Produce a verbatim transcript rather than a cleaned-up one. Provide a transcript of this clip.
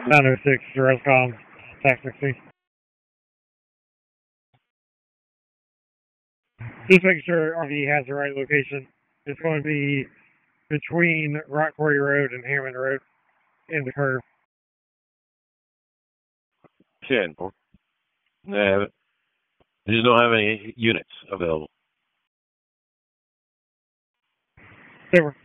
nine oh six, Rescom, Tax sixty. Just making sure R V has the right location. It's going to be between Rock Quarry Road and Hammond Road in the curve. ten. Uh, you don't have any units available. Super.